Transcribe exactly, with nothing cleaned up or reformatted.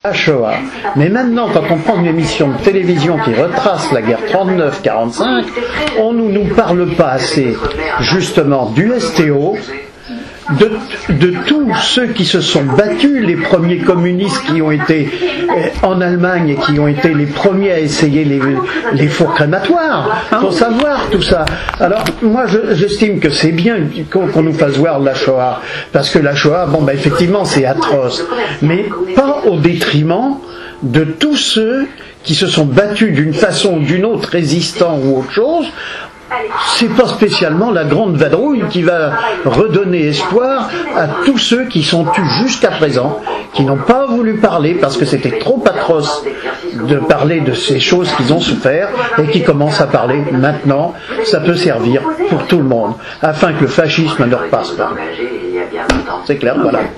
La Shoah. Mais maintenant, quand on prend une émission de télévision qui retrace la guerre trente-neuf quarante-cinq, on ne nous parle pas assez, justement, du S T O, de, de tous ceux qui se sont battus, les premiers communistes qui ont été euh, en Allemagne et qui ont été les premiers à essayer les, les fours crématoires, pour savoir tout ça. Alors, moi, je, j'estime que c'est bien qu'on, qu'on nous fasse voir la Shoah, parce que la Shoah, bon, ben, effectivement, c'est atroce, mais pas au détriment de tous ceux qui se sont battus d'une façon ou d'une autre, résistants ou autre chose. C'est pas spécialement la grande vadrouille qui va redonner espoir à tous ceux qui sont tus jusqu'à présent, qui n'ont pas voulu parler parce que c'était trop atroce de parler de ces choses qu'ils ont souffert et qui commencent à parler maintenant. Ça peut servir pour tout le monde, afin que le fascisme ne repasse pas. C'est clair, voilà.